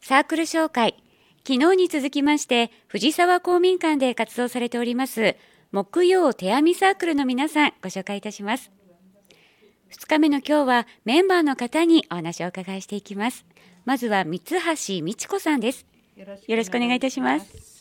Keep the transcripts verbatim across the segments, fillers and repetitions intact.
サークル紹介。昨日に続きまして藤沢公民館で活動されております木曜手編みサークルの皆さんご紹介いたします。ふつかめの今日はメンバーの方にお話をお伺いしていきます。まずは三橋美智子さんです。よろしくお願いいたします。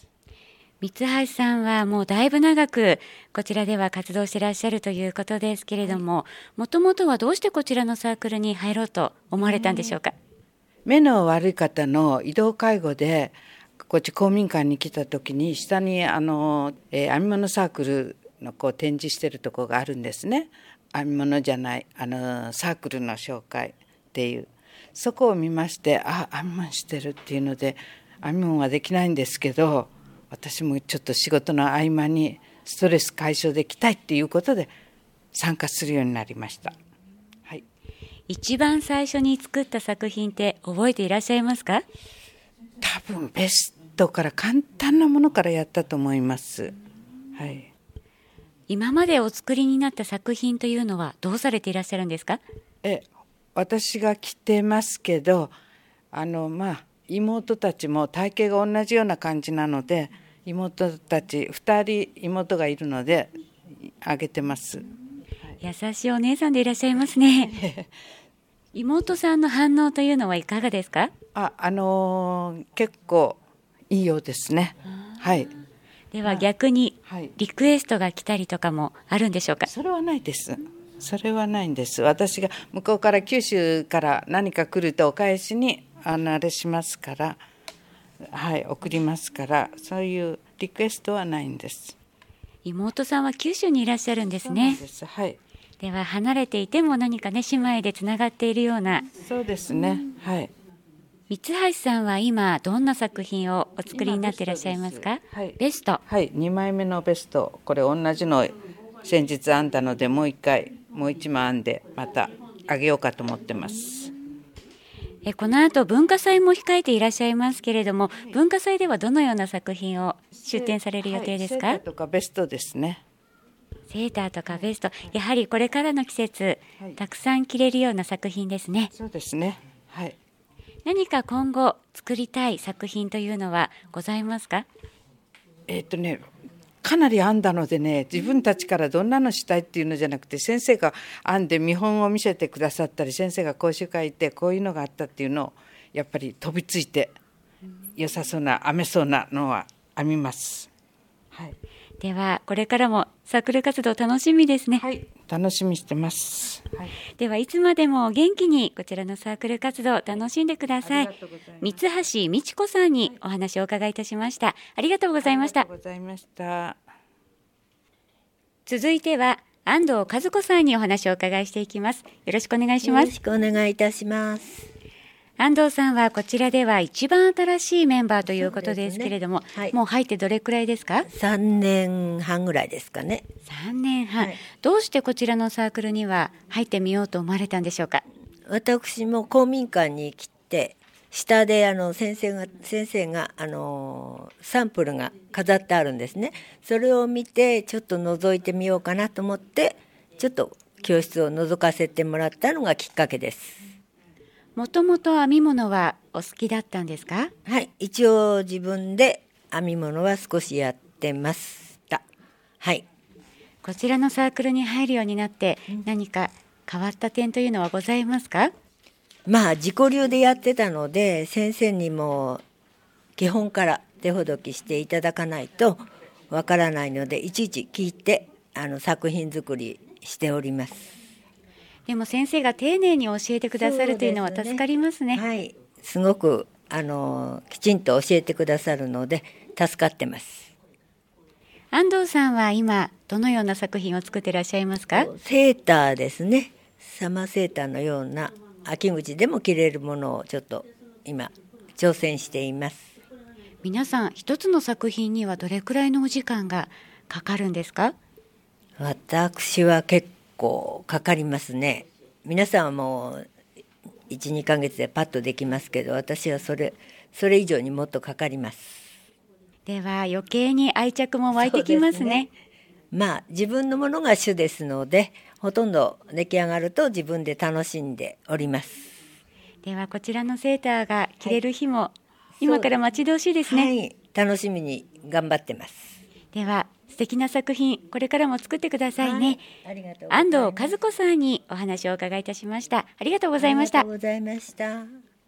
三橋さんはもうだいぶ長くこちらでは活動していらっしゃるということですけれども、もともとはどうしてこちらのサークルに入ろうと思われたんでしょうか。 目の悪い方の移動介護でこっち公民館に来た時に下にあの、えー、編み物サークルのこう展示してるところがあるんですね。編み物じゃないあのサークルの紹介っていう、そこを見まして、あ編み物してるっていうので、編み物はできないんですけど、私もちょっと仕事の合間にストレス解消できたいっていうことで参加するようになりました。はい、 一番最初に作った作品って覚えていらっしゃいますか。 多分ベストから簡単なものからやったと思います。はい、 今までお作りになった作品というのはどうされていらっしゃるんですか。 え私が着てますけど、あのまあ妹たちも体型が同じような感じなので、妹たちふたり妹がいるのであげてます。 優しいお姉さんでいらっしゃいますね。妹さんの反応というのはいかがですか。 あ、あのー、結構いいようですね。はい。 では逆にリクエストが来たりとかもあるんでしょうか。 それはないです。それはないんです。私が向こうから九州から何か来るとお返しにあのあれしますから、はい、送りますから、そういうリクエストはないんです。 妹さんは九州にいらっしゃるんですね。 そうです。はい。 では離れていても何かね姉妹でつながっているような。 そうですね。はい。 三橋さんは今どんな作品をお作りになっていらっしゃいますか。 はい、 ベスト。 はい、にまいめのベスト、これ同じの先日編んだので、もう一回もう一枚編んでまたあげようかと思ってます。 えこの後文化祭も控えていらっしゃいますけれども、文化祭ではどのような作品を出展される予定ですか。 はい、セーターとかベストですね。 セーターとかベスト、やはりこれからの季節、はい、たくさん着れるような作品ですね。 そうですね。はい。 何か今後作りたい作品というのはございますか。 えっとねかなり編んだのでね、自分たちからどんなのしたいっていうのじゃなくて、先生が編んで見本を見せてくださったり、先生が講習会行ってこういうのがあったっていうのをやっぱり飛びついて良さそうな編めそうなのは編みます。はい、 ではこれからもサークル活動楽しみですね。 はい、楽しみにしてます。はい、 ではいつまでも元気にこちらのサークル活動を楽しんでください。三橋美智子さんにお話をお伺いいたしました。ありがとうございました。 ありがとうございました。 続いては安藤和子さんにお話をお伺いしていきます。よろしくお願いします。 よろしくお願いいたします。 安藤さんはこちらでは一番新しいメンバーということですけれども、ね、はい、もう入ってどれくらいですか。 さんねんはんぐらいですかね。 さんねんはん、はい、どうしてこちらのサークルには入ってみようと思われたんでしょうか。 私も公民館に来て、下であの先生が先生があのサンプルが飾ってあるんですね。それを見てちょっと覗いてみようかなと思って、ちょっと教室を覗かせてもらったのがきっかけです。 もともと編み物はお好きだったんですか。 はい、一応自分で編み物は少しやってました。はい。 こちらのサークルに入るようになって何か変わった点というのはございますか。 まあ自己流でやってたので、先生にも基本から手ほどきしていただかないとわからないので、いちいち聞いてあの作品作りしております。 でも先生が丁寧に教えてくださるというのは助かりますね。 はい、すごくあのきちんと教えてくださるので助かってます。 安藤さんは今どのような作品を作っていらっしゃいますか。 セーターですね。サマーセーターのような秋口でも着れるものをちょっと今挑戦しています。 皆さん一つの作品にはどれくらいのお時間がかかるんですか。 私は結構かかりますね。皆さんはもう いち,に ヶ月でパッとできますけど、私はそれそれ以上にもっとかかります。 では余計に愛着も湧いてきますね。 ね、まあ自分のものが主ですので、ほとんど出来上がると自分で楽しんでおります。 ではこちらのセーターが着れる日も今から待ち遠しいですね。 はい、楽しみに頑張ってます。 では素敵な作品これからも作ってくださいね。 はい、ありがとうございます。 安藤和子さんにお話をお伺いいたしました。ありがとうございました。 ありがとうございました。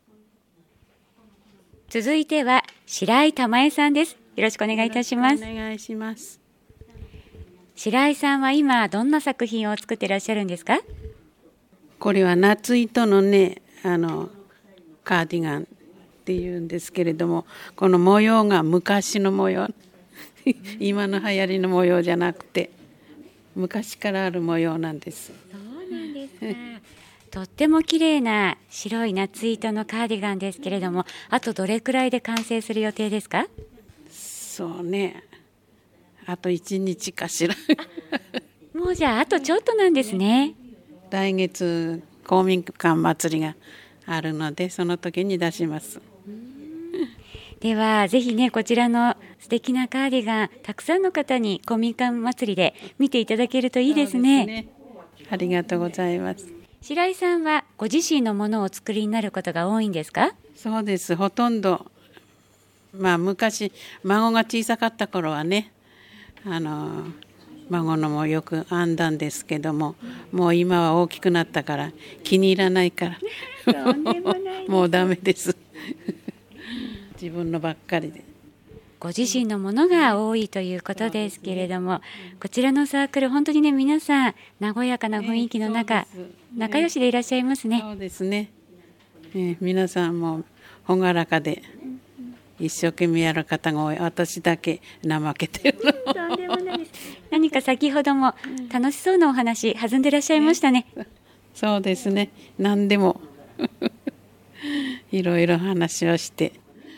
続いては白井玉江さんです。よろしくお願いいたします。 お願いします。 白井さんは今どんな作品を作っていらっしゃるんですか？ これは夏糸のね、あのカーディガンっていうんですけれども、この模様が昔の模様今の流行りの模様じゃなくて昔からある模様なんです。 そうなんですか。とっても綺麗な白い夏糸のカーディガンですけれども、あとどれくらいで完成する予定ですか？ そうね、あといちにちかしらもうじゃああとちょっとなんですね。 来月公民館祭りがあるのでその時に出します。 ではぜひねこちらの素敵なカーディガンたくさんの方に公民館祭りで見ていただけるといいですね。 そうですね。ありがとうございます。 白井さんはご自身のものをお作りになることが多いんですか？ そうです。ほとんどまあ昔孫が小さかった頃はね、あの孫のもよく編んだんですけども、もう今は大きくなったから気に入らないからもうダメです自分のばっかりで。 ご自身のものが多いということですけれども、こちらのサークル本当にね皆さん和やかな雰囲気の中、ね、仲良しでいらっしゃいますね。 そうですね、ね、皆さんも朗らかで一生懸命やる方が多い。私だけ怠けてるのとんでもないです。何か先ほども楽しそうなお話弾んでいらっしゃいましたね。 そうですね、何でもいろいろ話をして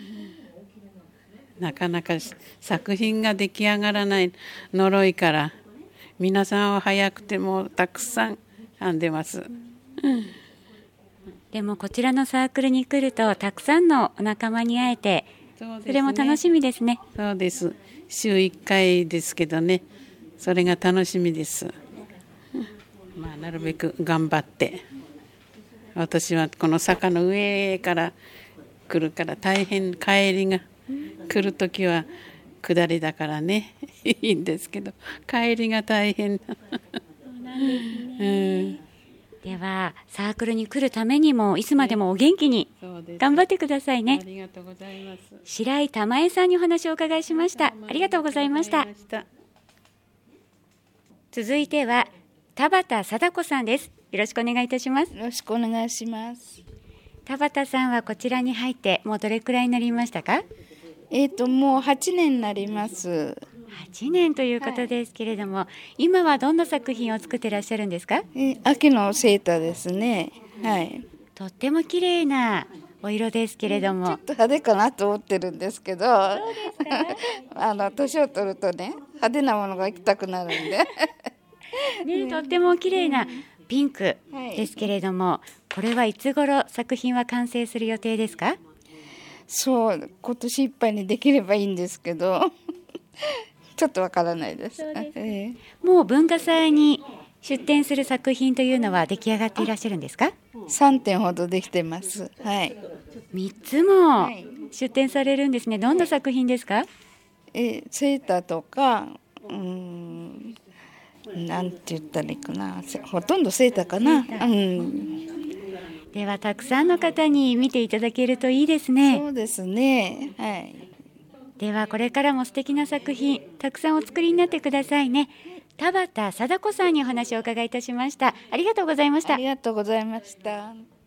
なかなか作品が出来上がらない呪いから皆さんは早くてもたくさん編んでます。 でもこちらのサークルに来るとたくさんのお仲間に会えて そ,、ね、それも楽しみですね。 そうです。週いっかいですけどね、それが楽しみです。まあ、なるべく頑張って、私はこの坂の上から来るから大変、帰りが来るときは下りだからねいいんですけど帰りが大変そうなんですね、うんではサークルに来るためにもいつまでもお元気に頑張ってくださいね。 ありがとうございます。 白井玉江さんにお話をお伺いしました。ありがとうございました。続いては田畑貞子さんです。よろしくお願いいたします。 よろしくお願いします。 田畑さんはこちらに入ってもうどれくらいになりましたか？ えーともうはちねんになります。 はちねんということですけれども、はい、今はどんな作品を作ってらっしゃるんですか？ えー、秋のセーターですね。はい。 とっても綺麗なお色ですけれども、 ちょっと派手かなと思ってるんですけど、そうですか？あの年を取るとね派手なものが着たくなるんでね、とっても綺麗なピンクですけれども、はい、これはいつ頃作品は完成する予定ですか？ そう今年いっぱいにできればいいんですけどちょっとわからないです。 そうです、 えー、 もう文化祭に出展する作品というのは出来上がっていらっしゃるんですか？ さんてんほどできてます。はい。 みっつも出展されるんですね。どんな作品ですか？ えー、セーターとかうーんなんて言ったらいいかな、ほとんどセーターかな。うん、 ではたくさんの方に見ていただけるといいですね。 そうですね。はい。 ではこれからも素敵な作品たくさんお作りになってくださいね。田畑貞子さんにお話をお伺いいたしました。ありがとうございました。 ありがとうございました。